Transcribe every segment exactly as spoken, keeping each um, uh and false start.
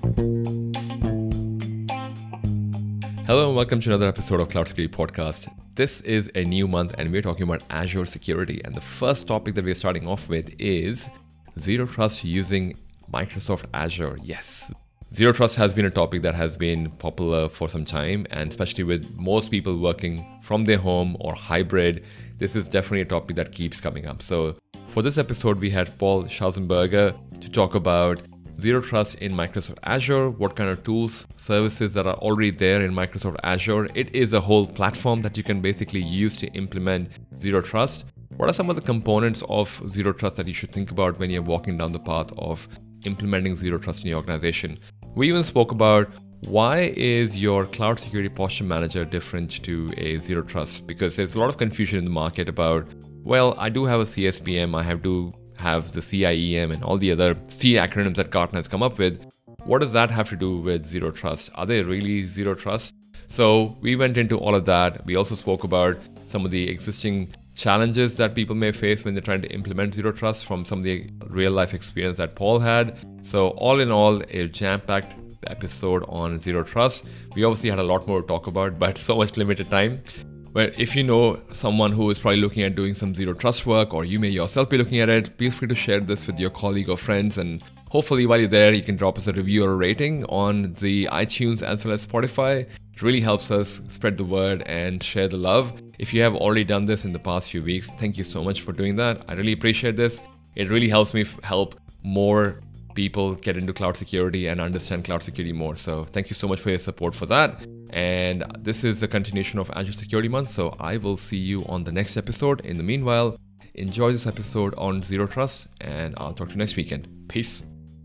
Hello and welcome to another episode of Cloud Security Podcast. This is a new month and we're talking about Azure security. And the first topic that we're starting off with is Zero Trust using Microsoft Azure. Yes, Zero Trust has been a topic that has been popular for some time, and especially with most people working from their home or hybrid, this is definitely a topic that keeps coming up. So for this episode, we had Paul Schalzenberger to talk about Zero Trust in Microsoft Azure, what kind of tools, services that are already there in Microsoft Azure. It is a whole platform that you can basically use to implement Zero Trust. What are some of the components of Zero Trust that you should think about when you're walking down the path of implementing Zero Trust in your organization? We even spoke about why is your Cloud Security Posture Manager different to a Zero Trust? Because there's a lot of confusion in the market about, well, I do have a C S P M, I have to have the C I E M and all the other C acronyms that Gartner has come up with. What does that have to do with Zero Trust? Are they really Zero Trust? So we went into all of that. We also spoke about some of the existing challenges that people may face when they're trying to implement Zero Trust from some of the real life experience that Paul had. So all in all, a jam-packed episode on Zero Trust. We obviously had a lot more to talk about, but so much limited time. But if you know someone who is probably looking at doing some Zero Trust work, or you may yourself be looking at it, feel free to share this with your colleague or friends. And hopefully while you're there, you can drop us a review or a rating on the iTunes as well as Spotify. It really helps us spread the word and share the love. If you have already done this in the past few weeks, thank you so much for doing that. I really appreciate this. It really helps me f- help more people get into cloud security and understand cloud security more. So thank you so much for your support for that. And this is the continuation of Azure Security Month. So I will see you on the next episode. In the meanwhile, enjoy this episode on Zero Trust, and I'll talk to you next weekend. Peace.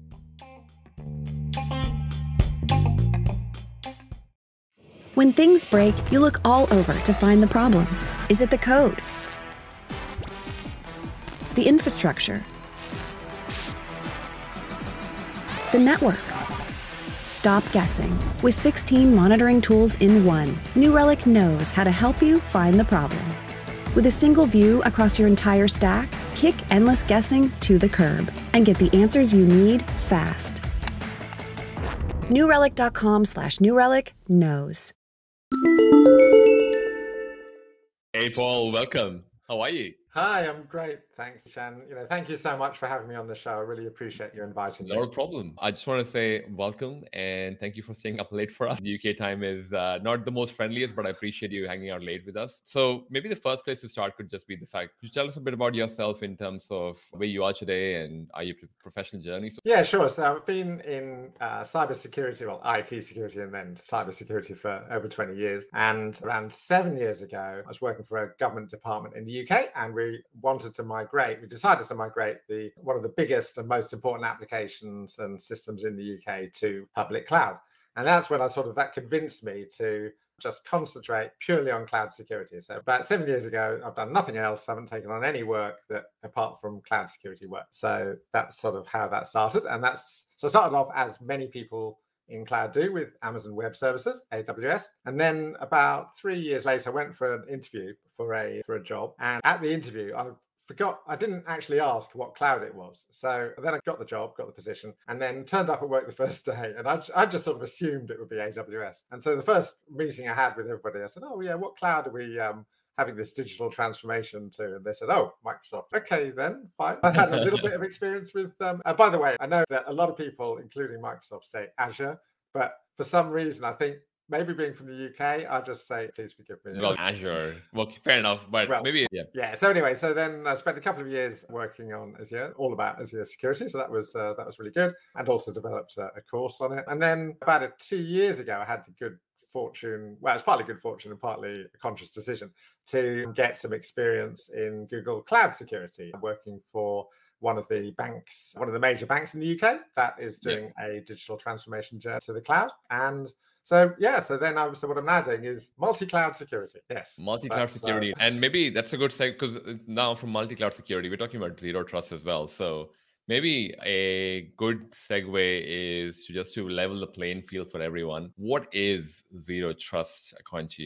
When things break, you look all over to find the problem. Is it the code? The infrastructure? The network? Stop guessing. With sixteen monitoring tools in one, New Relic knows how to help you find the problem. With a single view across your entire stack, kick endless guessing to the curb and get the answers you need fast. NewRelic.com slash New Relic knows. Hey, Paul, welcome. How are you? Hi, I'm great. Thanks, Shan. You know, thank you so much for having me on the show. I really appreciate you inviting me. Not a problem. I just want to say welcome and thank you for staying up late for us. The U K time is uh, not the most friendliest, but I appreciate you hanging out late with us. So maybe the first place to start could just be the fact. Could you tell us a bit about yourself in terms of where you are today and are your professional journey? So- yeah, sure. So I've been in uh, cybersecurity, well, I T security and then cybersecurity for over twenty years. And around seven years ago, I was working for a government department in the U K, and we wanted to migrate. We decided to migrate the one of the biggest and most important applications and systems in the U K to public cloud. And that's when I sort of, that convinced me to just concentrate purely on cloud security. So about seven years ago, I've done nothing else. I haven't taken on any work that apart from cloud security work. So that's sort of how that started. And that's, so I started off as many people in cloud do with Amazon Web Services, A W S. And then about three years later, I went for an interview for a, for a job. And at the interview, I forgot, I didn't actually ask what cloud it was. So then I got the job, got the position, and then turned up at work the first day. And I, I just sort of assumed it would be A W S. And so the first meeting I had with everybody, I said, oh yeah, what cloud are we um, having this digital transformation to? And they said, oh, Microsoft. Okay, then fine. I had a little bit of experience with them. And by the way, I know that a lot of people, including Microsoft, say Azure, but for some reason, I think maybe being from the U K, I'll just say, please forgive me. Well, Azure. Well, fair enough, but well, maybe, yeah. Yeah. So anyway, so then I spent a couple of years working on Azure, all about Azure security. So that was uh, that was really good, and also developed a, a course on it. And then about a, two years ago, I had the good fortune, well, it's partly good fortune and partly a conscious decision to get some experience in Google Cloud Security, working for one of the banks, one of the major banks in the U K that is doing yeah. a digital transformation journey to the cloud. And So yeah, so then I was, so what I'm now doing is multi-cloud security. Yes. Multi-cloud That's, security. Uh, and maybe that's a good segue because now from multi-cloud security, we're talking about zero trust as well. So maybe a good segue is to just to level the playing field for everyone. What is zero trust according to you?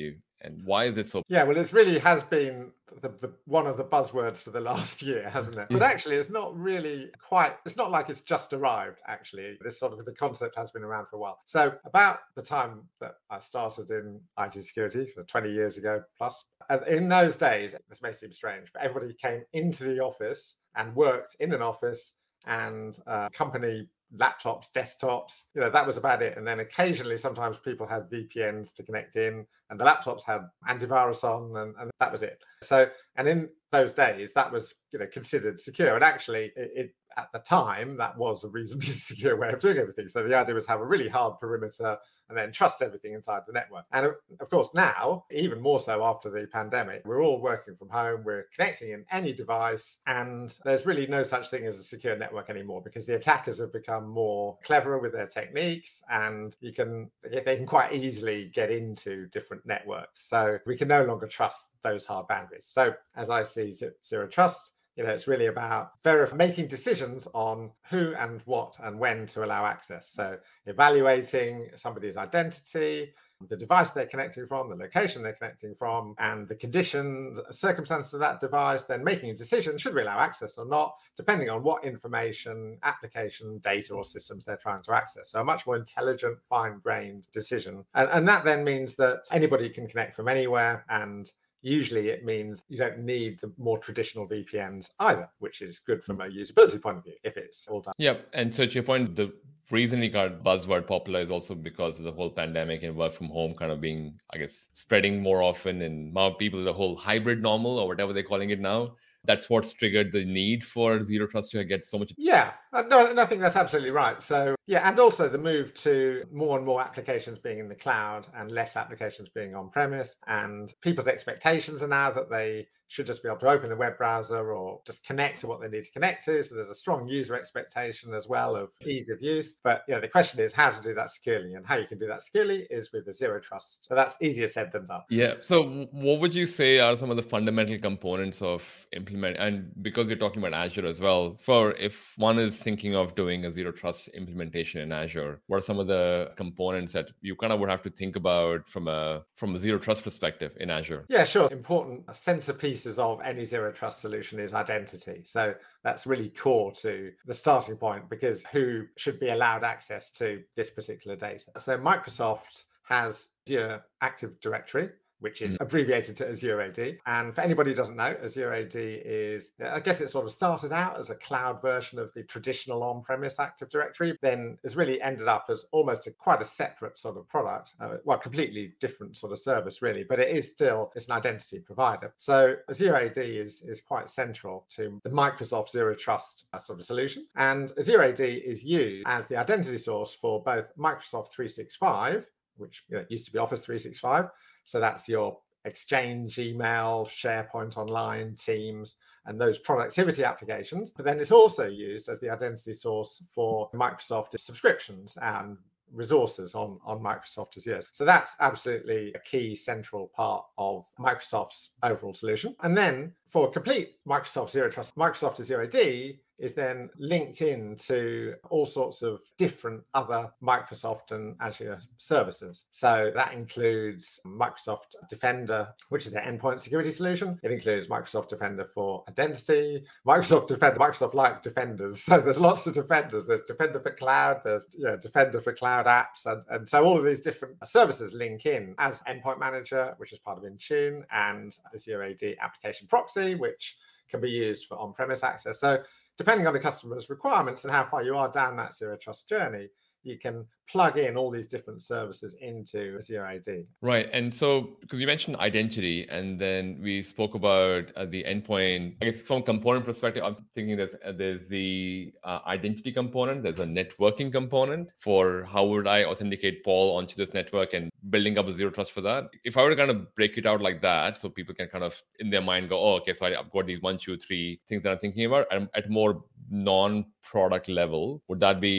And why is it so? Yeah, well, it really has been the, the one of the buzzwords for the last year, hasn't it? But actually, it's not really quite, it's not like it's just arrived, actually. This sort of, the concept has been around for a while. So about the time that I started in I T security, twenty years ago plus, and in those days, this may seem strange, but everybody came into the office and worked in an office, and uh, company laptops, desktops, you know, that was about it. And then occasionally, sometimes people had V P Ns to connect in, and the laptops had antivirus on, and, and that was it. So, and in those days, that was, you know, considered secure. And actually, it, it at the time, that was a reasonably secure way of doing everything. So the idea was have a really hard perimeter and then trust everything inside the network. And of course, now, even more so after the pandemic, we're all working from home, we're connecting in any device, and there's really no such thing as a secure network anymore, because the attackers have become more cleverer with their techniques, and you can they can quite easily get into different networks. So we can no longer trust those hard boundaries. So as I see Zero Trust, you know, it's really about verif- making decisions on who and what and when to allow access. So evaluating somebody's identity, the device they're connecting from, the location they're connecting from, and the condition, the circumstances of that device, then making a decision, should we allow access or not, depending on what information, application, data, or systems they're trying to access. So a much more intelligent, fine-grained decision. And, and that then means that anybody can connect from anywhere, and usually it means you don't need the more traditional V P Ns either, which is good from a usability point of view if it's all done. Yeah. And so to your point, the reason it got buzzword popular is also because of the whole pandemic and work from home kind of being, I guess, spreading more often, and now people, the whole hybrid normal or whatever they're calling it now. That's what's triggered the need for Zero Trust to get so much. Yeah, no, I think that's absolutely right. So, yeah, and also the move to more and more applications being in the cloud and less applications being on premise. And people's expectations are now that they should just be able to open the web browser or just connect to what they need to connect to. So there's a strong user expectation as well of ease of use. But yeah, the question is how to do that securely, and how you can do that securely is with the Zero Trust. So that's easier said than done. Yeah. So what would you say are some of the fundamental components of implement? And because we're talking about Azure as well, for if one is thinking of doing a Zero Trust implementation in Azure, what are some of the components that you kind of would have to think about from a from a Zero Trust perspective in Azure? Yeah, sure. Important centerpieces of any Zero Trust solution is identity. So that's really core to the starting point, because who should be allowed access to this particular data? So Microsoft has Azure Active Directory, which is abbreviated to Azure A D. And for anybody who doesn't know, Azure A D is, I guess it sort of started out as a cloud version of the traditional on-premise Active Directory, then has really ended up as almost a, quite a separate sort of product, uh, well, completely different sort of service really, but it is still, it's an identity provider. So Azure A D is, is quite central to the Microsoft Zero Trust uh, sort of solution. And Azure A D is used as the identity source for both Microsoft three sixty-five, which you know, used to be Office three sixty-five. So that's your Exchange, email, SharePoint Online, Teams, and those productivity applications. But then it's also used as the identity source for Microsoft subscriptions and resources on, on Microsoft Azure. So that's absolutely a key central part of Microsoft's overall solution. And then for complete Microsoft Zero Trust, Microsoft Azure A D is then linked in to all sorts of different other Microsoft and Azure services. So that includes Microsoft Defender, which is their endpoint security solution. It includes Microsoft Defender for identity, Microsoft Defender, Microsoft-like Defenders. So there's lots of Defenders. There's Defender for cloud, there's you know, Defender for cloud apps. And, and so all of these different services link in as Endpoint Manager, which is part of Intune, and Azure A D Application Proxy, which can be used for on-premise access. So depending on the customer's requirements and how far you are down that Zero Trust journey, you can plug in all these different services into Azure A D. Right. And so, because you mentioned identity, and then we spoke about uh, the endpoint, I guess from a component perspective, I'm thinking there's, uh, there's the uh, identity component, there's a networking component for how would I authenticate Paul onto this network and building up a Zero Trust for that. If I were to kind of break it out like that, so people can kind of in their mind go, oh, okay, so I've got these one, two, three things that I'm thinking about, and at more non-product level, would that be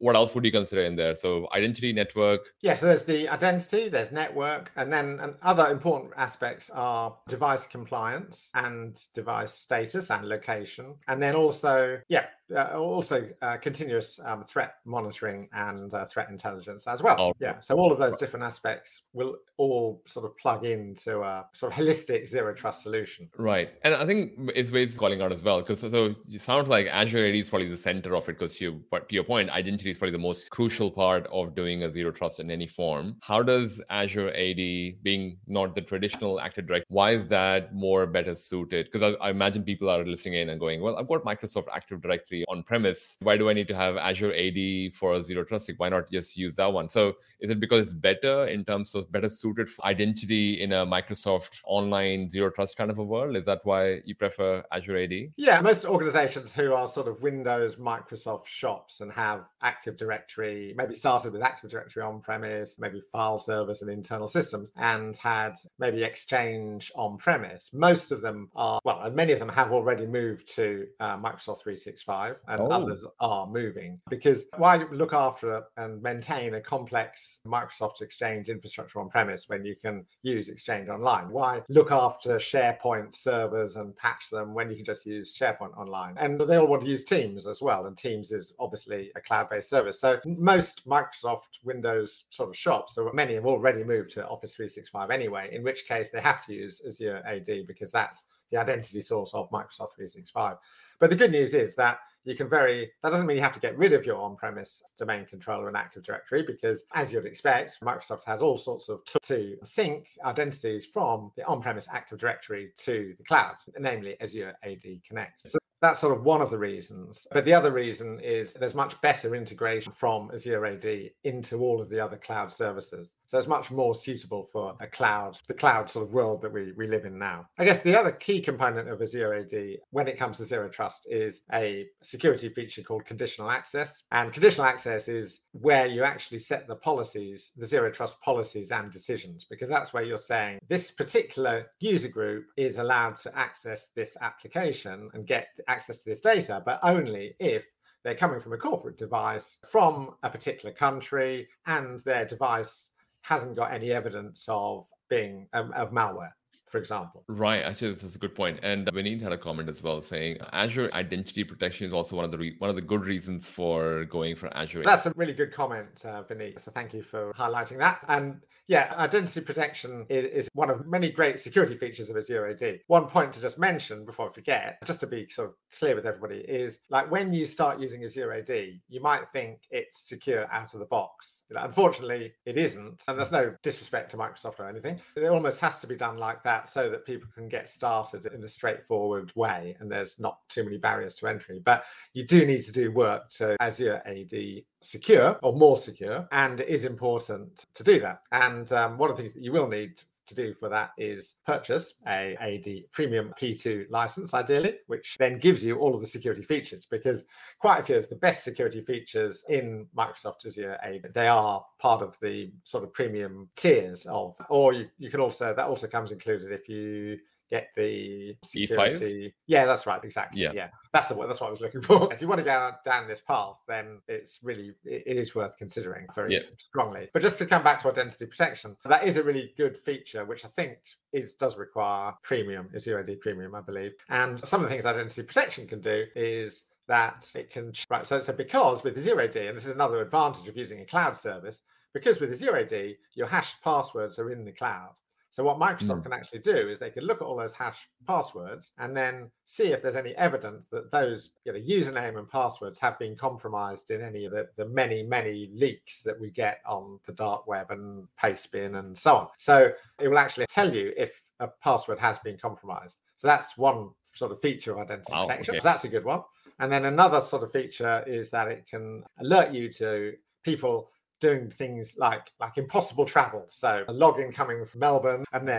what else would you consider in there? So identity, network. Yeah, so there's the identity, there's network, and then and other important aspects are device compliance and device status and location. And then also, yeah, uh, also uh, continuous um, threat monitoring and uh, threat intelligence as well. Oh. Yeah, so all of those different aspects will all sort of plug into a sort of holistic zero trust solution. Right. And I think it's worth calling out as well, because so it sounds like Azure A D is probably the center of it, because you, but to your point, identity is probably the most crucial part of doing a zero trust in any form. How does Azure A D, being not the traditional Active Directory, why is that more better suited? Because I, I imagine people are listening in and going, well, I've got Microsoft Active Directory on premise. Why do I need to have Azure A D for a zero trust? Like, why not just use that one? So is it because it's better in terms of better suited for identity in a Microsoft online zero trust kind of a world? Is that why you prefer Azure A D? Yeah, most organizations who are sort of Windows, Microsoft shops and have Active Directory, maybe started with Active Directory on-premise, maybe file servers and internal systems, and had maybe Exchange on-premise. Most of them are, well, many of them have already moved to uh, Microsoft three sixty-five, and Oh. others are moving. Because why look after and maintain a complex Microsoft Exchange infrastructure on-premise when you can use Exchange Online? Why look after SharePoint servers and patch them when you can just use SharePoint Online? And they all want to use Teams as well, and Teams is obviously a cloud-based service. So most Microsoft Windows sort of shops, so many have already moved to Office three sixty-five anyway, in which case they have to use Azure A D because that's the identity source of Microsoft three sixty-five. But the good news is that you can very, that doesn't mean you have to get rid of your on-premise domain controller and Active Directory, because as you'd expect, Microsoft has all sorts of tools to sync identities from the on-premise Active Directory to the cloud, namely Azure A D Connect. So that's sort of one of the reasons. But the other reason is there's much better integration from Azure A D into all of the other cloud services. So it's much more suitable for a cloud, the cloud sort of world that we, we live in now. I guess the other key component of Azure A D when it comes to zero trust is a security feature called conditional access. And conditional access is where you actually set the policies, the zero trust policies and decisions, because that's where you're saying this particular user group is allowed to access this application and get access to this data, but only if they're coming from a corporate device from a particular country and their device hasn't got any evidence of being um, of malware, for example. Right. Actually, this is a good point. And Vineet had a comment as well saying Azure Identity Protection is also one of the re- one of the good reasons for going for Azure. That's a really good comment, uh, Vineet. So thank you for highlighting that. And yeah, identity protection is, is one of many great security features of Azure A D. One point to just mention before I forget, just to be sort of clear with everybody, is like when you start using Azure A D, you might think it's secure out of the box. You know, unfortunately, it isn't. And there's no disrespect to Microsoft or anything. It almost has to be done like that so that people can get started in a straightforward way and there's not too many barriers to entry. But you do need to do work to Azure A D secure or more secure, and it is important to do that. And um, one of the things that you will need to do for that is purchase a A D Premium P two license, ideally, which then gives you all of the security features, because quite a few of the best security features in Microsoft Azure A D, they are part of the sort of premium tiers of, or you, you can also, that also comes included if you get the security. E five? Yeah, that's right. Exactly. Yeah. yeah. That's the that's what I was looking for. If you want to go down this path, then it's really, it is worth considering very yeah. strongly. But just to come back to identity protection, that is a really good feature, which I think is does require premium, Azure A D Premium, I believe. And some of the things identity protection can do is that it can, right, so, so because with Azure A D, and this is another advantage of using a cloud service, because with Azure A D, your hashed passwords are in the cloud. So what Microsoft mm. can actually do is they can look at all those hash passwords and then see if there's any evidence that those, you know, username and passwords have been compromised in any of the, the many, many leaks that we get on the dark web and Pastebin and so on. So it will actually tell you if a password has been compromised. So that's one sort of feature of identity wow, protection. Okay. So that's a good one. And then another sort of feature is that it can alert you to people doing things like like impossible travel. So a login coming from Melbourne and then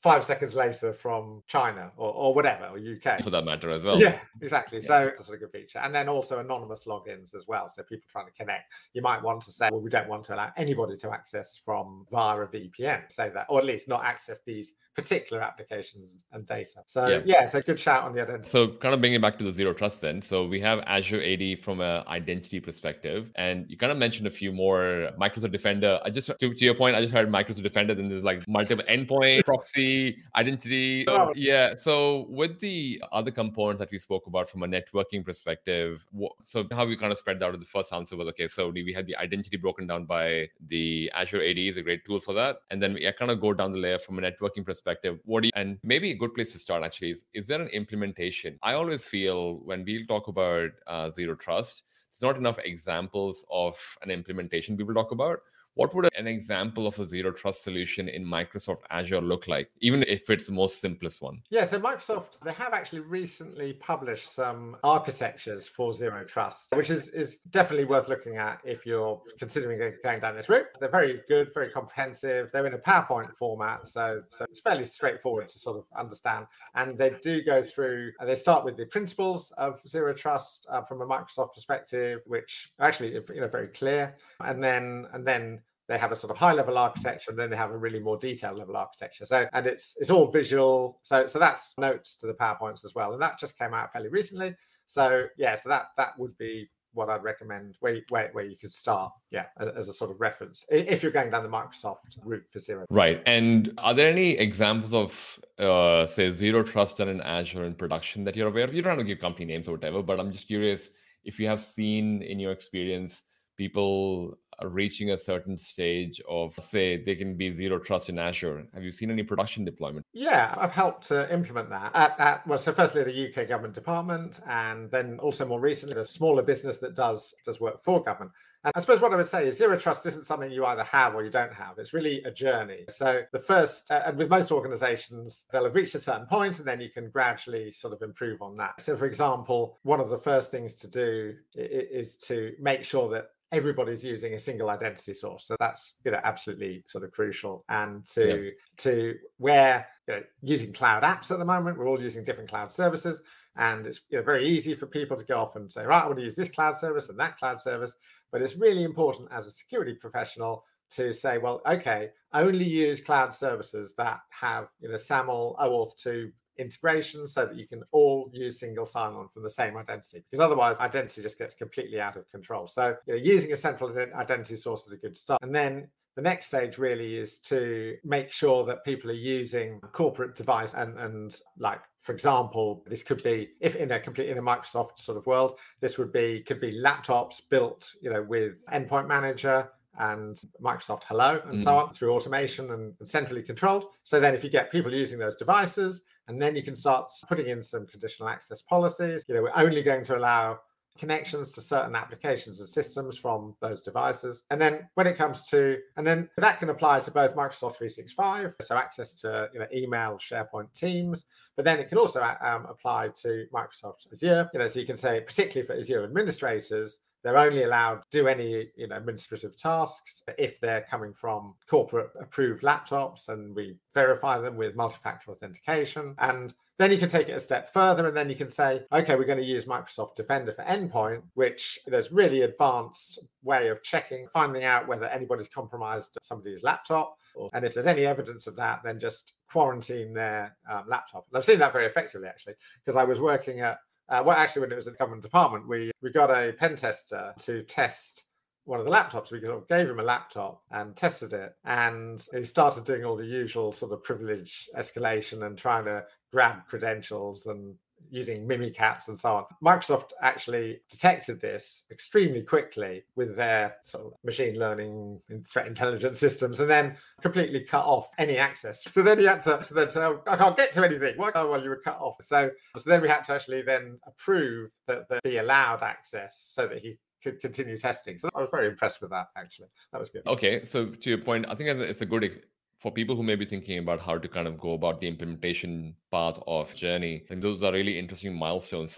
five seconds later from China or, or whatever, or U K. For that matter as well. Yeah, exactly. Yeah. So that's a good feature. And then also anonymous logins as well. So people trying to connect, you might want to say, well, we don't want to allow anybody to access from via a V P N, say that, or at least not access these particular applications and data. So yeah, yeah so good shout on the identity. So kind of bringing it back to the zero trust then. So we have Azure A D from an identity perspective, and you kind of mentioned a few more. Microsoft Defender. I just, to, to your point, I just heard Microsoft Defender, then there's like multiple endpoint, proxy, identity. So, yeah. So with the other components that we spoke about from a networking perspective, so how we kind of spread that out, the first answer was, okay, so we had the identity broken down by the Azure A D is a great tool for that. And then we kind of go down the layer from a networking perspective. What do you, and maybe a good place to start actually is, is there an implementation? I always feel when we talk about uh, zero trust, there's not enough examples of an implementation people talk about. What would an example of a zero trust solution in Microsoft Azure look like, even if it's the most simplest one? Yeah, so Microsoft, they have actually recently published some architectures for zero trust, which is, is definitely worth looking at if you're considering going down this route. They're very good, very comprehensive. They're in a PowerPoint format, so, so it's fairly straightforward to sort of understand. And they do go through, and they start with the principles of zero trust uh, from a Microsoft perspective, which are actually, you know, very clear. And then, and then they have a sort of high level architecture, and then they have a really more detailed level architecture. So, and it's it's all visual. So, so that's notes to the PowerPoints as well. And that just came out fairly recently. So yeah, so that that would be what I'd recommend where, where, where you could start, yeah, as a sort of reference, if you're going down the Microsoft route for zero. Right. And are there any examples of, uh, say, zero trust done in Azure in production that you're aware of? You don't have to give company names or whatever, but I'm just curious if you have seen in your experience people reaching a certain stage of, say, they can be zero trust in Azure. Have you seen any production deployment? Yeah, I've helped to implement that at, at well, so firstly the U K government department, and then also more recently a smaller business that does does work for government. And I suppose what I would say is zero trust isn't something you either have or you don't have. It's really a journey. So the first, uh, and with most organizations, they'll have reached a certain point and then you can gradually sort of improve on that. So for example, one of the first things to do is to make sure that everybody's using a single identity source. So that's, you know, absolutely sort of crucial. And to, yeah. to where, you know, using cloud apps at the moment, we're all using different cloud services. And it's, you know, very easy for people to go off and say, right, I want to use this cloud service and that cloud service. But it's really important as a security professional to say, well, okay, only use cloud services that have, you know, SAML, OAuth two integration, so that you can all use single sign-on from the same identity, because otherwise identity just gets completely out of control. So, you know, using a central identity source is a good start. And then the next stage really is to make sure that people are using corporate device and, and like, for example, this could be, if in a complete, in a Microsoft sort of world, this would be, could be laptops built, you know, with Endpoint Manager and Microsoft Hello and mm. so on, through automation and, and centrally controlled. So then if you get people using those devices, and then you can start putting in some conditional access policies. You know, we're only going to allow connections to certain applications and systems from those devices. And then when it comes to, and then that can apply to both Microsoft three sixty-five, so access to, you know, email, SharePoint, Teams, but then it can also um, apply to Microsoft Azure. You know, so you can say, particularly for Azure administrators, they're only allowed to do any, you know, administrative tasks if they're coming from corporate approved laptops, and we verify them with multi-factor authentication. And then you can take it a step further, and then you can say, okay, we're going to use Microsoft Defender for Endpoint, which there's really advanced way of checking, finding out whether anybody's compromised somebody's laptop. And if there's any evidence of that, then just quarantine their um, laptop. And I've seen that very effectively, actually, because I was working at Uh, well, actually, when it was at the government department, we, we got a pen tester to test one of the laptops. We gave him a laptop and tested it. And he started doing all the usual sort of privilege escalation and trying to grab credentials and using Mimikatz and so on. Microsoft actually detected this extremely quickly with their sort of machine learning and threat intelligence systems, and then completely cut off any access. So then he had to, so then say, oh, I can't get to anything. Why? Oh, well, you were cut off. So, so then we had to actually then approve that there be allowed access so that he could continue testing. So I was very impressed with that, actually. That was good. Okay. So to your point, I think it's a good for people who may be thinking about how to kind of go about the implementation path of journey. And those are really interesting milestones. So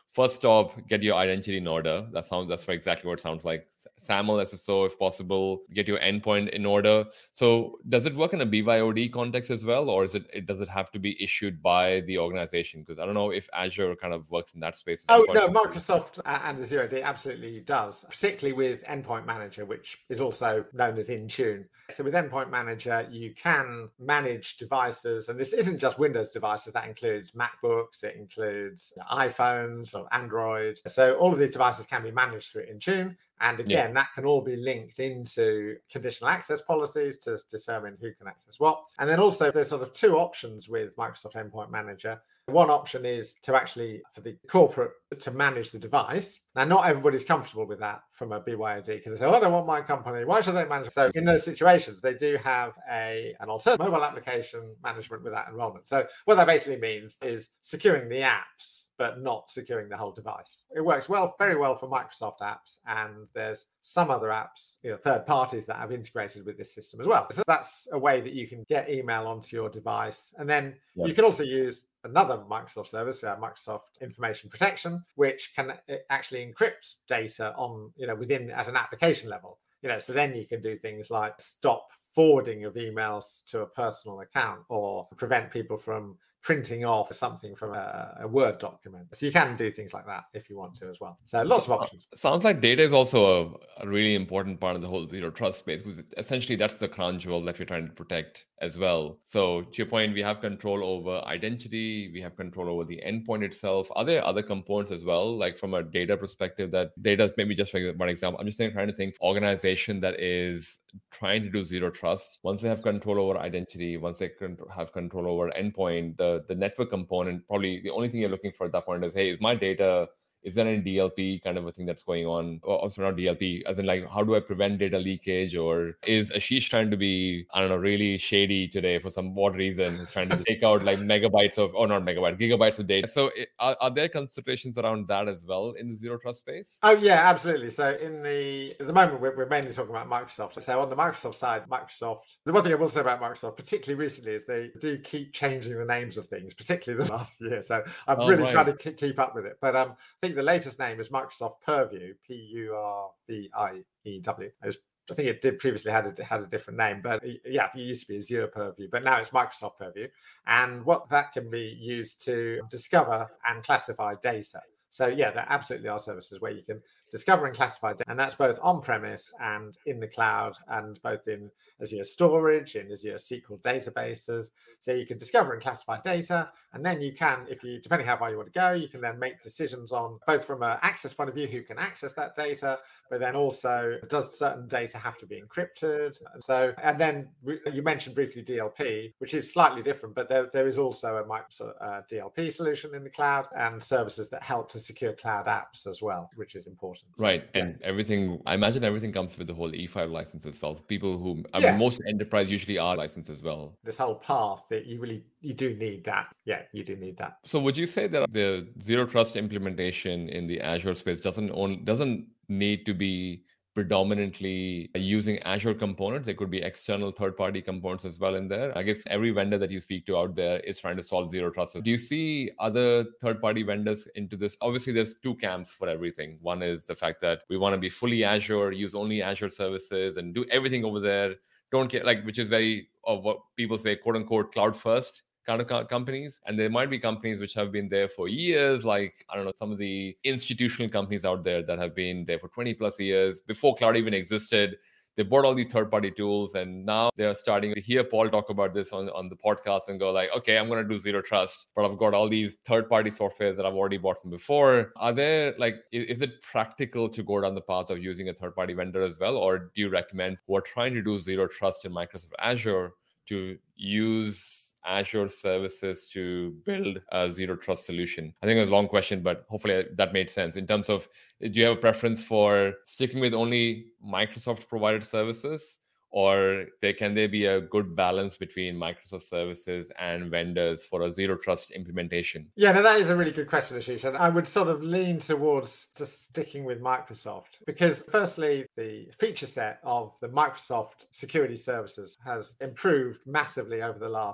first stop, get your identity in order. That sounds, that's exactly what it sounds like. SAML S S O, if possible, get your endpoint in order. So does it work in a B Y O D context as well? Or is it, it does it have to be issued by the organization? Because I don't know if Azure kind of works in that space. Oh, no, Microsoft and Azure D absolutely does, particularly with Endpoint Manager, which is also known as Intune. So with Endpoint Manager, you can manage devices, and this isn't just Windows devices, that includes MacBooks, it includes iPhones or Android. So all of these devices can be managed through Intune. And again, yeah. that can all be linked into conditional access policies to determine who can access what. And then also there's sort of two options with Microsoft Endpoint Manager. One option is to actually, for the corporate, to manage the device. Now, not everybody's comfortable with that from a B Y O D because they say, oh, I don't want my company. Why should they manage? So in those situations, they do have a an alternative mobile application management without enrollment. So what that basically means is securing the apps, but not securing the whole device. It works well, very well for Microsoft apps, and there's some other apps, you know, third parties that have integrated with this system as well. So that's a way that you can get email onto your device. And then yep. you can also use another Microsoft service, uh, Microsoft Information Protection, which can actually encrypt data on, you know, within at an application level. You know, so then you can do things like stop forwarding of emails to a personal account or prevent people from printing off something from a, a Word document. So you can do things like that if you want to as well. So lots of options. Sounds like data is also a, a really important part of the whole zero trust space, because essentially that's the crown jewel that we're trying to protect as well. So to your point, we have control over identity, we have control over the endpoint itself. Are there other components as well, like from a data perspective, that data, maybe just for one example, I'm just trying to think organization that is trying to do zero trust. Once they have control over identity, once they have control over endpoint, the, the network component, probably the only thing you're looking for at that point is, hey, is my data, is there any D L P kind of a thing that's going on? Or also not D L P, as in like, how do I prevent data leakage? Or is Ashish trying to be, I don't know, really shady today for some odd reason? He's trying to take out like megabytes of, or not megabytes, gigabytes of data. So it, are, are there considerations around that as well in the zero trust space? Oh yeah, absolutely. So in the, at the moment, we're, we're mainly talking about Microsoft. So on the Microsoft side, Microsoft, the one thing I will say about Microsoft, particularly recently, is they do keep changing the names of things, particularly the last year. So I'm oh, really right. trying to keep up with it. But um, I think the latest name is Microsoft Purview, P U R V I E W. I think it did previously had a, had a different name, but yeah, it used to be Azure Purview, but now it's Microsoft Purview. And what that can be used to discover and classify data. So yeah, there absolutely are services where you can discover and classify data, and that's both on-premise and in the cloud, and both in Azure Storage, in Azure S Q L databases. So you can discover and classify data, and then you can, if you, depending how far you want to go, you can then make decisions on both from an access point of view, who can access that data, but then also does certain data have to be encrypted? And so, and then you mentioned briefly D L P, which is slightly different, but there, there is also a Microsoft uh, D L P solution in the cloud and services that help to secure cloud apps as well, which is important. Right. Yeah. And everything, I imagine everything comes with the whole E five license as well. People who, I Yeah. mean, most enterprise usually are licensed as well. This whole path that you really, you do need that. Yeah, you do need that. So would you say that the zero trust implementation in the Azure space doesn't own, doesn't need to be predominantly using Azure components? There could be external third-party components as well in there. I guess every vendor that you speak to out there is trying to solve zero trust. Do you see other third-party vendors into this? Obviously, there's two camps for everything. One is the fact that we want to be fully Azure, use only Azure services, and do everything over there. Don't care, like, which is very, of what people say, quote unquote, cloud first kind of companies. And there might be companies which have been there for years, like, I don't know, some of the institutional companies out there that have been there for twenty plus years before cloud even existed. They bought all these third-party tools, and now they're starting to hear Paul talk about this on, on the podcast and go like, okay, I'm going to do zero trust, but I've got all these third-party softwares that I've already bought from before. Are there, like, is, is it practical to go down the path of using a third-party vendor as well? Or do you recommend who are trying to do zero trust in Microsoft Azure to use Azure services to build a zero trust solution? I think it was a long question, but hopefully that made sense. In terms of, do you have a preference for sticking with only Microsoft provided services, or there, can there be a good balance between Microsoft services and vendors for a zero trust implementation? Yeah, no, that is a really good question, Ashish. And I would sort of lean towards just sticking with Microsoft because, firstly, the feature set of the Microsoft security services has improved massively over the last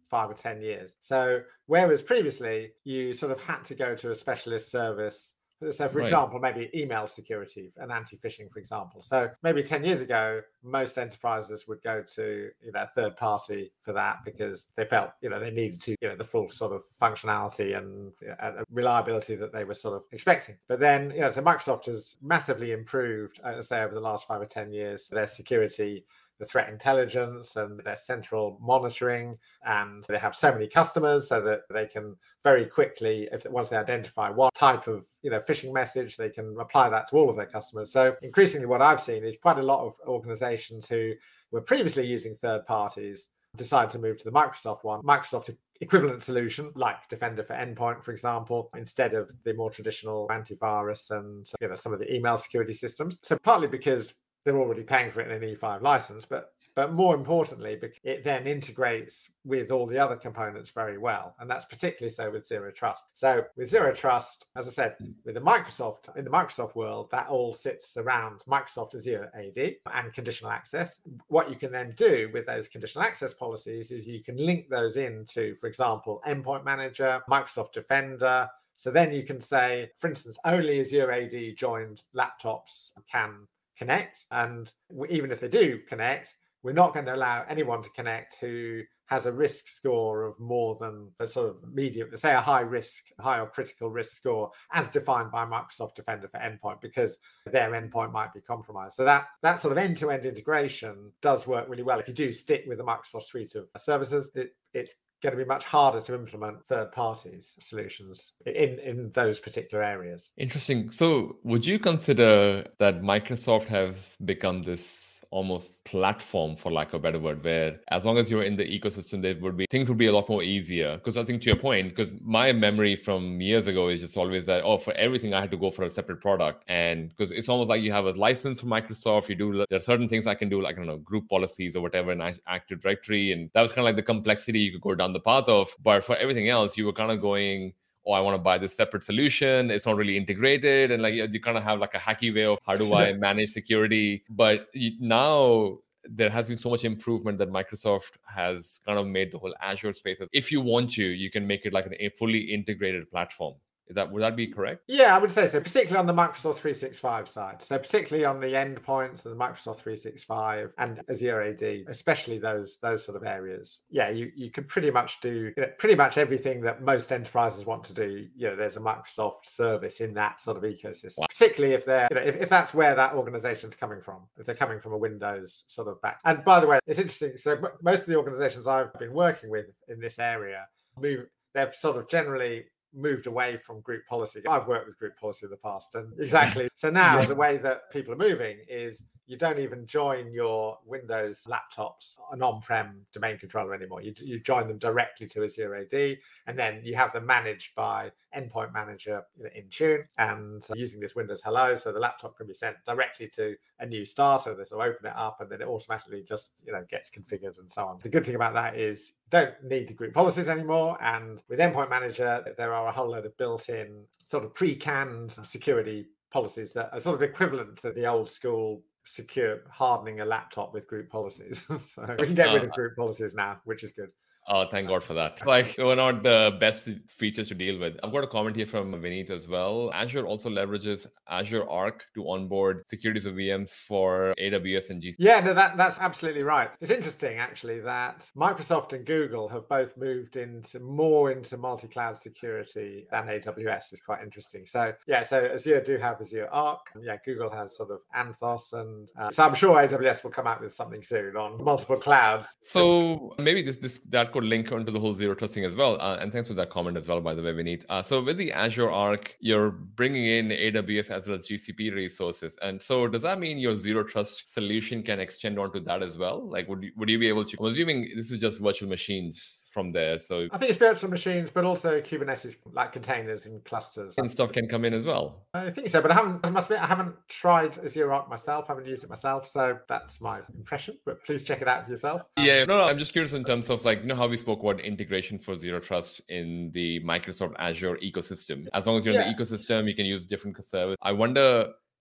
five or ten years. So whereas previously you sort of had to go to a specialist service. So, for Right. example, maybe email security and anti-phishing, for example. So maybe ten years ago, most enterprises would go to, you know, a third party for that because they felt, you know, they needed to, you know, the full sort of functionality and, and reliability that they were sort of expecting. But then, you know, so Microsoft has massively improved, I say, over the last five or ten years, their security, the threat intelligence and their central monitoring, and they have so many customers so that they can very quickly, if once they identify what type of, you know, phishing message, they can apply that to all of their customers. So increasingly what I've seen is quite a lot of organizations who were previously using third parties decide to move to the Microsoft one, Microsoft equivalent solution like Defender for Endpoint, for example, instead of the more traditional antivirus and, you know, some of the email security systems. So partly because they're already paying for it in an E five license, but but more importantly, it then integrates with all the other components very well. And that's particularly so with Zero Trust. So with Zero Trust, as I said, with the Microsoft, in the Microsoft world, that all sits around Microsoft Azure A D and conditional access. What you can then do with those conditional access policies is you can link those into, for example, Endpoint Manager, Microsoft Defender. So then you can say, for instance, only Azure A D joined laptops can connect. And even if they do connect, we're not going to allow anyone to connect who has a risk score of more than a sort of medium, say a high risk, high or critical risk score as defined by Microsoft Defender for Endpoint, because their endpoint might be compromised. So that, that sort of end-to-end integration does work really well. If you do stick with the Microsoft suite of services, it, it's going to be much harder to implement third parties solutions in, in those particular areas. Interesting. So would you consider that Microsoft has become this almost platform, for lack of a better word, where as long as you're in the ecosystem, there would be things would be a lot more easier? Because I think to your point, because my memory from years ago is just always that, oh, for everything I had to go for a separate product. And because it's almost like you have a license from Microsoft, you do, there are certain things I can do, like, I don't know, group policies or whatever in Active Directory. And that was kind of like the complexity you could go down the path of. But for everything else, you were kind of going, oh, I want to buy this separate solution. It's not really integrated. And like you, you kind of have like a hacky way of how do I manage security? But you, now there has been so much improvement that Microsoft has kind of made the whole Azure space. If you want to, you can make it like an, a fully integrated platform. Is that, would that be correct? Yeah, I would say so, particularly on the Microsoft three sixty-five side. So particularly on the endpoints of the Microsoft three sixty-five and Azure A D, especially those those sort of areas. Yeah, you, you can pretty much do you know, pretty much everything that most enterprises want to do. You know, there's a Microsoft service in that sort of ecosystem, wow. Particularly if they're, you know, if, if that's where that organization's coming from, if they're coming from a Windows sort of back. And by the way, it's interesting. So most of the organizations I've been working with in this area, move, they've sort of generally moved away from group policy. I've worked with group policy in the past, and exactly. So now yeah. the way that people are moving is you don't even join your Windows laptops an on-prem domain controller anymore. You, you join them directly to Azure A D, and then you have them managed by Endpoint Manager in Intune, and using this Windows Hello, so the laptop can be sent directly to a new starter. This will open it up, and then it automatically just you know gets configured and so on. The good thing about that is you don't need the group policies anymore, and with Endpoint Manager, there are a whole load of built-in sort of pre-canned security policies that are sort of equivalent to the old school secure hardening a laptop with group policies. So we can get rid of group policies now, which is good. Oh, thank God for that. Like, we're not the best features to deal with. I've got a comment here from Vineet as well. Azure also leverages Azure Arc to onboard securities of V Ms for A W S and G C P. Yeah, no, that, that's absolutely right. It's interesting, actually, that Microsoft and Google have both moved into more into multi-cloud security than A W S. Is quite interesting. So, yeah, so Azure do have Azure Arc. And yeah, Google has sort of Anthos. And uh, so I'm sure A W S will come out with something soon on multiple clouds. So maybe this, this that could link onto the whole zero trust thing as well. Uh, and thanks for that comment as well, by the way, Vineet. Uh, so with the Azure Arc, you're bringing in A W S as well as G C P resources. And so does that mean your zero trust solution can extend onto that as well? Like, would you, would you be able to, I'm assuming this is just virtual machines from there. So I think it's virtual machines, but also Kubernetes, like containers and clusters. And stuff can come in as well. I think so, but I haven't, I must admit, I haven't tried Azure Arc myself. I haven't used it myself. So that's my impression, but please check it out for yourself. Yeah, no, no, I'm just curious in terms of like, you know, how we spoke about integration for zero trust in the Microsoft Azure ecosystem. As long as you're yeah. in the ecosystem, you can use different services. I wonder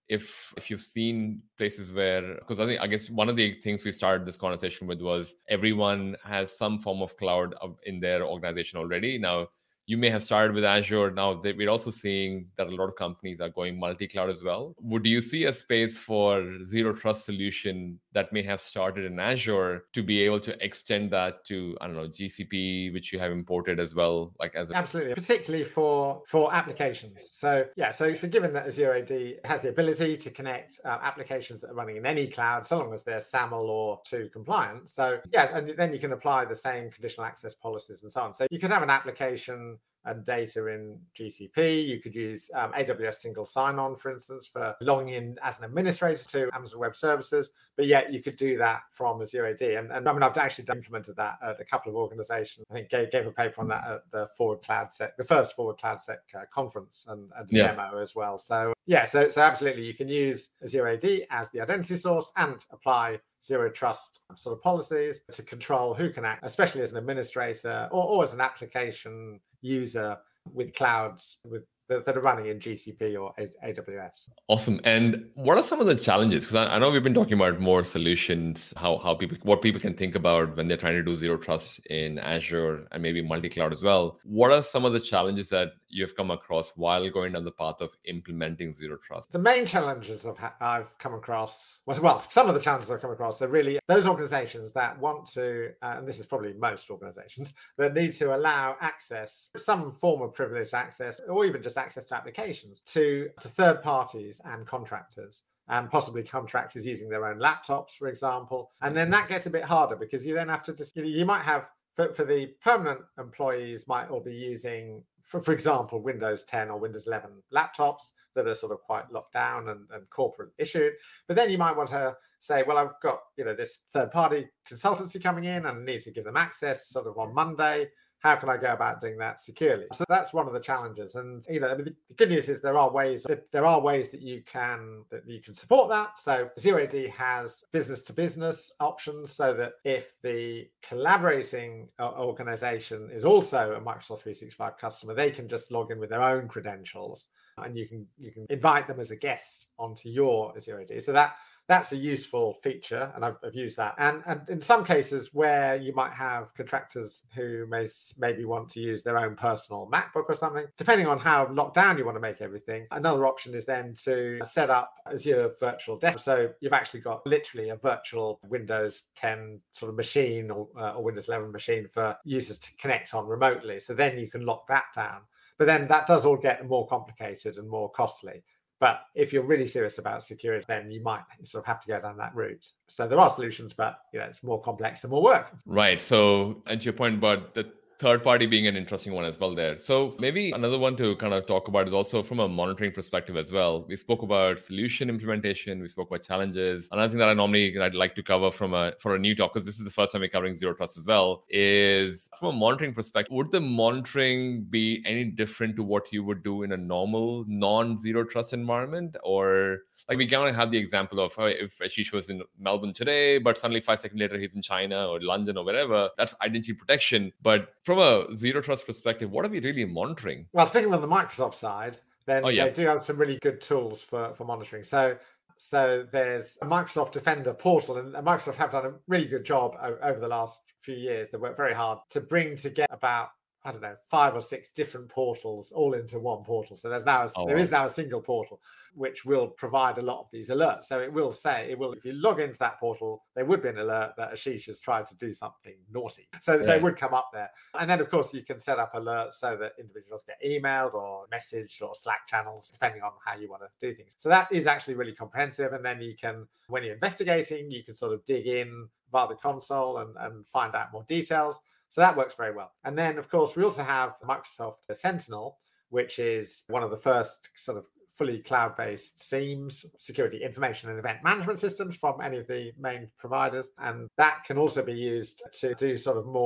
if if you've seen places where, because I think I guess one of the things we started this conversation with was everyone has some form of cloud in their organization already. Now, you may have started with Azure. Now, we're also seeing that a lot of companies are going multi-cloud as well. Would you see a space for zero trust solution that may have started in Azure to be able to extend that to, I don't know, G C P, which you have imported as well? Like as a- Absolutely, particularly for, for applications. So yeah, so, so given that Azure A D has the ability to connect uh, applications that are running in any cloud, so long as they're SAML or two compliant. So yeah, and then you can apply the same conditional access policies and so on. So you could have an application and data in G C P. You could use um, A W S single sign-on, for instance, for logging in as an administrator to Amazon Web Services. But yet you could do that from Azure A D. And, and I mean, I've actually implemented that at a couple of organizations. I think gave, gave a paper on that at the Forward Cloud Sec, the first Forward Cloud Sec uh, conference and, and yeah. demo as well. So yeah, so, so absolutely, you can use Azure A D as the identity source and apply zero trust sort of policies to control who can act, especially as an administrator or, or as an application user with clouds with that, that are running in G C P or A W S. Awesome. And what are some of the challenges? Because I, I know we've been talking about more solutions, how how people what people can think about when they're trying to do zero trust in Azure and maybe multi-cloud as well. What are some of the challenges that you've come across while going down the path of implementing zero trust? The main challenges I've, ha- I've come across, well, well, some of the challenges I've come across are really those organizations that want to, uh, and this is probably most organizations, that need to allow access, some form of privileged access, or even just access to applications to, to third parties and contractors. And possibly contractors using their own laptops, for example. And then that gets a bit harder because you then have to just, you know, you might have, for, for the permanent employees, might all be using, for, for example, Windows ten or Windows eleven laptops that are sort of quite locked down and, and corporate issued. But then you might want to say, well, I've got, you know, this third party consultancy coming in and need to give them access sort of on Monday. How can I go about doing that securely? So that's one of the challenges. And you know, the good news is there are ways that there are ways that you can that you can support that. So Azure A D has business to business options, so that if the collaborating organization is also a Microsoft three sixty-five customer, they can just log in with their own credentials, and you can you can invite them as a guest onto your Azure A D. So that that's a useful feature, and I've, I've used that. And, and in some cases where you might have contractors who may maybe want to use their own personal MacBook or something, depending on how locked down you want to make everything, another option is then to set up Azure Virtual Desktop. So you've actually got literally a virtual Windows ten sort of machine or, uh, or Windows eleven machine for users to connect on remotely. So then you can lock that down. But then that does all get more complicated and more costly. But if you're really serious about security, then you might sort of have to go down that route. So there are solutions, but you know, it's more complex and more work. Right. So, and to your point about the third party being an interesting one as well there. So maybe another one to kind of talk about is also from a monitoring perspective as well. We spoke about solution implementation. We spoke about challenges. Another thing that I normally I'd like to cover from a for a new talk, because this is the first time we're covering zero trust as well, is from a monitoring perspective, would the monitoring be any different to what you would do in a normal non-zero trust environment? Or like we kind of have the example of oh, if Ashish was in Melbourne today, but suddenly five seconds later he's in China or London or wherever, that's identity protection. But from a zero trust perspective, what are we really monitoring? Well, thinking on the Microsoft side, then oh, yeah. they do have some really good tools for, for monitoring. So, so there's a Microsoft Defender portal, and Microsoft have done a really good job over the last few years. They worked very hard to bring together about, I don't know, five or six different portals all into one portal. So there's now a, oh, there wow. is now a single portal which will provide a lot of these alerts. So it will say, it will, if you log into that portal, there would be an alert that Ashish has tried to do something naughty. So, yeah. so it would come up there. And then, of course, you can set up alerts so that individuals get emailed or messaged or Slack channels, depending on how you want to do things. So that is actually really comprehensive. And then you can, when you're investigating, you can sort of dig in via the console and, and find out more details. So that works very well. And then, of course, we also have Microsoft Sentinel, which is one of the first sort of fully cloud-based S I E Ms, security information and event management systems from any of the main providers. And that can also be used to do sort of more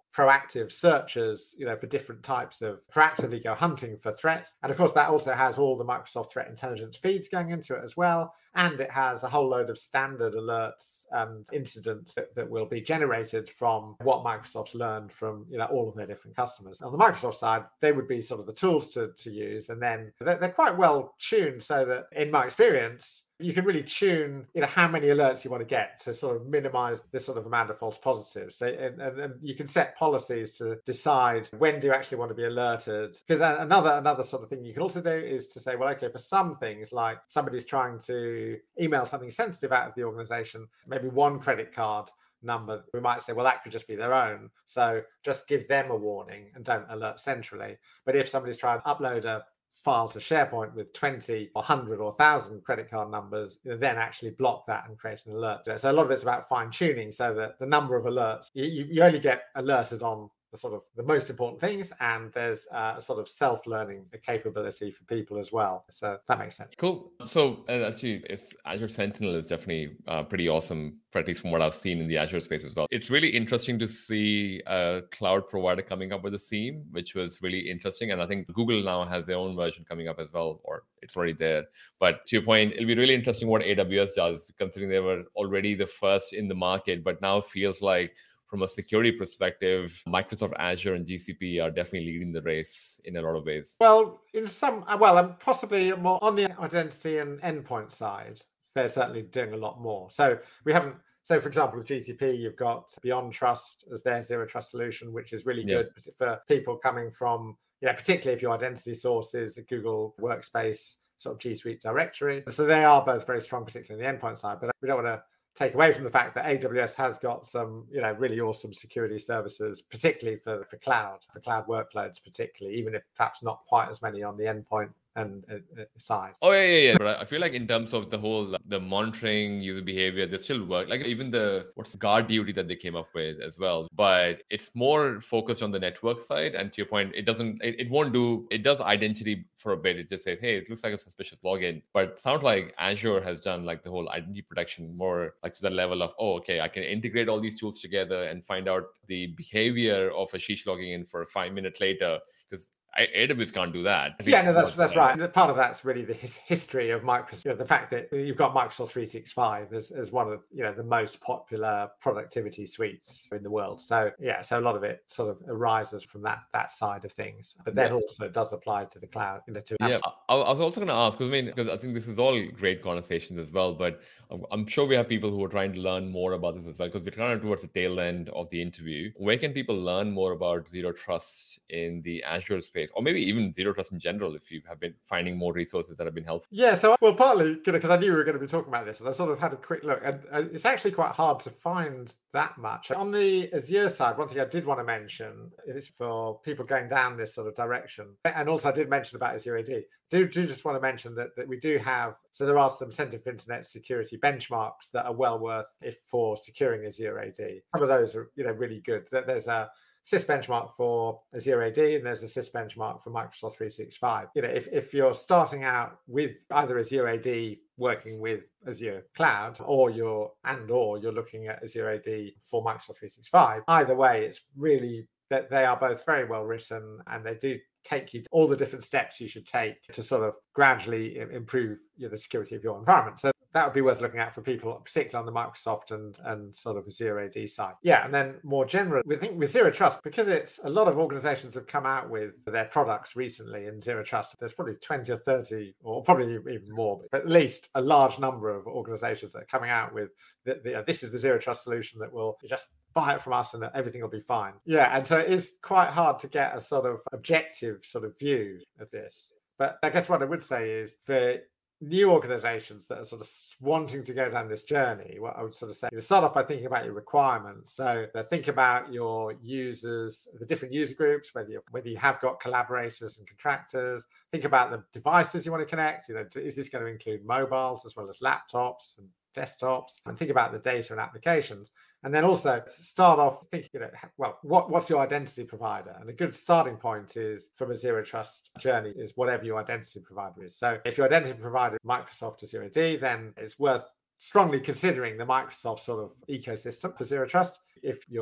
proactive searches, you know, for different types of proactively go hunting for threats. And of course, that also has all the Microsoft threat intelligence feeds going into it as well. And it has a whole load of standard alerts and incidents that, that will be generated from what Microsoft's learned from, you know, all of their different customers. On the Microsoft side, they would be sort of the tools to, to use. And then they're, they're quite well tuned so that, in my experience, you can really tune, you know, how many alerts you want to get to sort of minimize this sort of amount of false positives. So, and, and, and you can set policies to decide when do you actually want to be alerted. Because another another sort of thing you can also do is to say, well, okay, for some things, like somebody's trying to email something sensitive out of the organization, maybe one credit card number, we might say, well, that could just be their own. So just give them a warning and don't alert centrally. But if somebody's trying to upload a file to SharePoint with twenty or one hundred or one thousand credit card numbers, you know, then actually block that and create an alert. So a lot of it's about fine tuning so that the number of alerts, you, you only get alerted on the sort of the most important things, and there's uh, a sort of self-learning capability for people as well. So that makes sense. Cool. So uh, actually, it's, Azure Sentinel is definitely uh, pretty awesome, at least from what I've seen in the Azure space as well. It's really interesting to see a cloud provider coming up with a theme, which was really interesting. And I think Google now has their own version coming up as well, or it's already there. But to your point, it'll be really interesting what A W S does, considering they were already the first in the market, but now feels like from a security perspective, Microsoft Azure and G C P are definitely leading the race in a lot of ways. Well, in some, well, and possibly more on the identity and endpoint side, they're certainly doing a lot more. So we haven't, so for example, with G C P, you've got Beyond Trust as their zero trust solution, which is really good yeah. for people coming from, you know, particularly if your identity source is a Google Workspace sort of G Suite directory. So they are both very strong, particularly in the endpoint side, but we don't want to take away from the fact that A W S has got some, you know, really awesome security services, particularly for, for cloud, for cloud workloads, particularly, even if perhaps not quite as many on the endpoint and uh, side. Oh yeah, yeah, yeah. But I feel like in terms of the whole the monitoring user behavior, they still work. Like even the what's the guard duty that they came up with as well. But it's more focused on the network side. And to your point, it doesn't, it, it won't do. It does identity for a bit. It just says, hey, it looks like a suspicious login. But it sounds like Azure has done like the whole identity protection more like to the level of, oh, okay, I can integrate all these tools together and find out the behavior of Ashish logging in for five minutes later, because A W S can't do that. Yeah, no, that's that's right. Part of that's really the history of Microsoft. You know, the fact that you've got Microsoft three sixty-five as, as one of, you know, the most popular productivity suites in the world. So yeah, so a lot of it sort of arises from that that side of things, but then yeah. also does apply to the cloud. You know, to yeah, I, I was also going to ask because I mean, because I think this is all great conversations as well, but I'm, I'm sure we have people who are trying to learn more about this as well, because we're kind of towards the tail end of the interview. Where can people learn more about Zero Trust in the Azure space, or maybe even Zero Trust in general, if you have been finding more resources that have been helpful? Yeah, so well, partly because I knew we were going to be talking about this, and I sort of had a quick look, and it's actually quite hard to find that much. On the Azure side, one thing I did want to mention is for people going down this sort of direction, and also I did mention about Azure A D. Do, do just want to mention that, that we do have, so there are some Center for Internet Security benchmarks that are well worth if for securing Azure A D. Some of those are, you know, really good. There's a C I S benchmark for Azure A D, and there's a C I S benchmark for Microsoft three sixty-five. You know, if, if you're starting out with either Azure A D working with Azure Cloud, or you're and or you're looking at Azure A D for Microsoft three sixty-five, either way, it's really that they are both very well written, and they do take you to all the different steps you should take to sort of gradually improve, you know, the security of your environment. So that would be worth looking at for people, particularly on the Microsoft and, and sort of Azure A D side. Yeah, and then more generally, we think with Zero Trust, because it's a lot of organizations have come out with their products recently in Zero Trust. There's probably twenty or thirty, or probably even more, but at least a large number of organizations that are coming out with the, the, this is the Zero Trust solution that will just buy it from us and everything will be fine. Yeah, and so it is quite hard to get a sort of objective sort of view of this. But I guess what I would say is for new organizations that are sort of wanting to go down this journey, what I would sort of say is start off by thinking about your requirements. So uh, think about your users, the different user groups, whether you whether you have got collaborators and contractors. Think about the devices you want to connect. You know, is this going to include mobiles as well as laptops and desktops? And think about the data and applications. And then also start off thinking, you know, well, what, what's your identity provider? And a good starting point is from a Zero Trust journey is whatever your identity provider is. So if your identity provider is Microsoft Azure A D, then it's worth strongly considering the Microsoft sort of ecosystem for Zero Trust. If your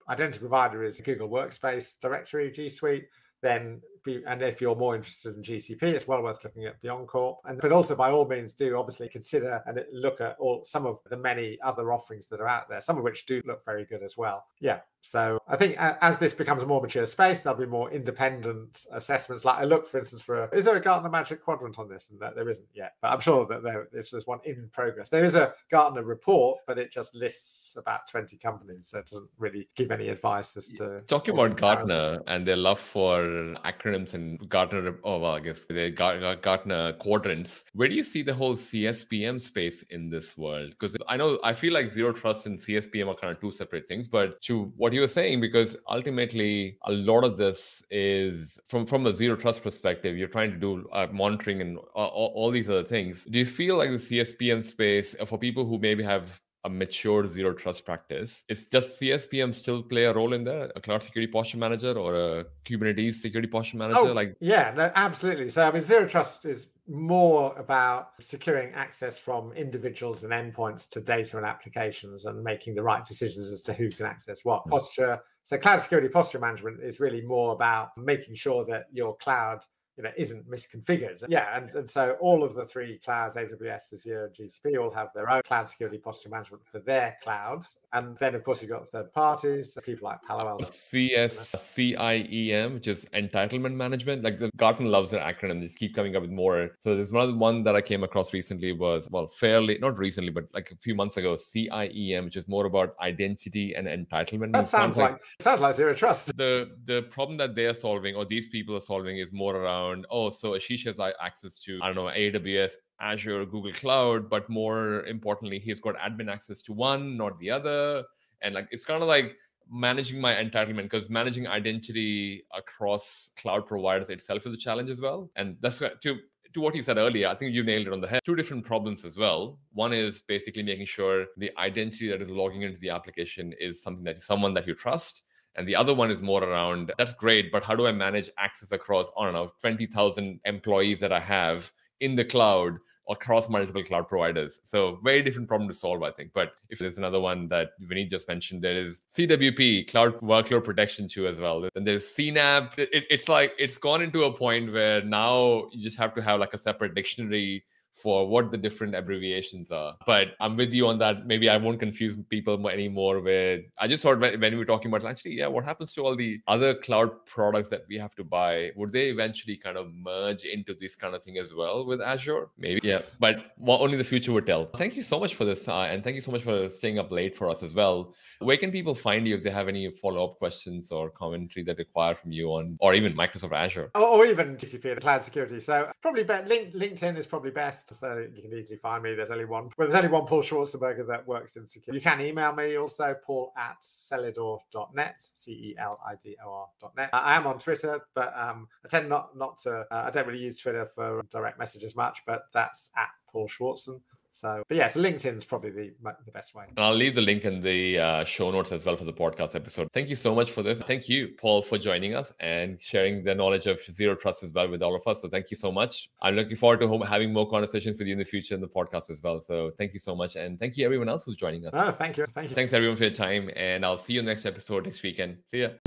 identity provider is Google Workspace Directory, G Suite, then be, and if you're more interested in G C P, it's well worth looking at BeyondCorp. And but also, by all means, do obviously consider and look at all some of the many other offerings that are out there, some of which do look very good as well. Yeah. So I think as this becomes a more mature space, there'll be more independent assessments. Like I look, for instance, for a, is there a Gartner Magic Quadrant on this? And that there isn't yet, but I'm sure that there this was one in progress. There is a Gartner report, but it just lists about twenty companies, so it doesn't really give any advice as to talking about Gartner and their love for acronyms and Gartner. Oh, well, I guess the Gartner quadrants. Where do you see the whole C S P M space in this world? Because I know I feel like Zero Trust and C S P M are kind of two separate things, but to what you were saying, because ultimately a lot of this is from from a Zero Trust perspective, you're trying to do uh, monitoring and all, all these other things. Do you feel like the C S P M space, for people who maybe have a mature Zero Trust practice, it's just C S P M still play a role in there, a cloud security posture manager or a Kubernetes security posture manager? Oh, like yeah, no, absolutely. So I mean, Zero Trust is more about securing access from individuals and endpoints to data and applications and making the right decisions as to who can access what. Mm-hmm. Posture, so cloud security posture management is really more about making sure that your cloud, you know, isn't misconfigured. Yeah, and, and so all of the three clouds, A W S, Azure, and G C P, all have their own cloud security posture management for their clouds. And then, of course, you've got third parties, people like Palo Alto. C S C I E M, which is entitlement management. Like the Gartner loves their acronym. They just keep coming up with more. So there's one one that I came across recently was, well, fairly, not recently, but like a few months ago, C I E M, which is more about identity and entitlement. That sounds, sounds like, like sounds like Zero Trust. The, the problem that they're solving, or these people are solving, is more around, oh, so Ashish has access to, I don't know, A W S, Azure, Google Cloud, but more importantly, he's got admin access to one, not the other. And like, it's kind of like managing my entitlement, because managing identity across cloud providers itself is a challenge as well. And that's to, to what you said earlier, I think you nailed it on the head. Two different problems as well. One is basically making sure the identity that is logging into the application is something that someone that you trust. And the other one is more around, that's great, but how do I manage access across, I don't know, twenty thousand employees that I have in the cloud across multiple cloud providers? So very different problem to solve, I think. But if there's another one that Vineet just mentioned, there is C W P, Cloud Workload Protection too as well. And there's C NAPP. It, it's like, it's gone into a point where now you just have to have like a separate dictionary for what the different abbreviations are. But I'm with you on that. Maybe I won't confuse people anymore with, I just thought when, when we were talking about, actually, yeah, what happens to all the other cloud products that we have to buy? Would they eventually kind of merge into this kind of thing as well with Azure? Maybe, yeah. But well, only the future would tell. Thank you so much for this. Uh, and thank you so much for staying up late for us as well. Where can people find you if they have any follow-up questions or commentary that require from you on, or even Microsoft Azure? Or, or even G C P and cloud security. So probably be- link, LinkedIn is probably best. So you can easily find me. There's only one. Well, there's only one Paul Schwarzenberger that works in security. You can email me also, Paul at celidor dot net, C E L I D O R dot net. I am on Twitter, but um, I tend not not to. Uh, I don't really use Twitter for direct messages much, but that's at Paul Schwarzen. So, but yeah, so LinkedIn's probably the, the best way. And I'll leave the link in the uh, show notes as well for the podcast episode. Thank you so much for this. Thank you, Paul, for joining us and sharing the knowledge of Zero Trust as well with all of us. So thank you so much. I'm looking forward to having more conversations with you in the future in the podcast as well. So thank you so much. And thank you everyone else who's joining us. Oh, thank you. Thank you. Thanks everyone for your time. And I'll see you in the next episode next weekend. See ya.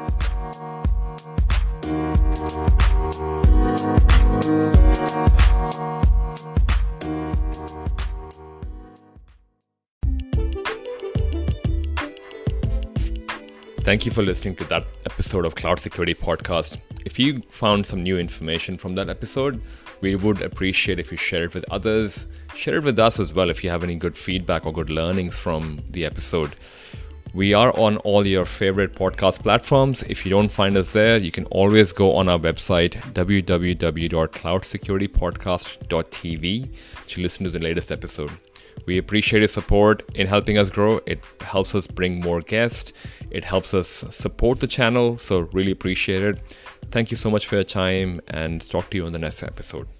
Thank you for listening to that episode of Cloud Security Podcast. If you found some new information from that episode, we would appreciate if you share it with others. Share it with us as well if you have any good feedback or good learnings from the episode. We are on all your favorite podcast platforms. If you don't find us there, you can always go on our website, w w w dot cloud security podcast dot t v, to listen to the latest episode. We appreciate your support in helping us grow. It helps us bring more guests. It helps us support the channel. So really appreciate it. Thank you so much for your time, and talk to you on the next episode.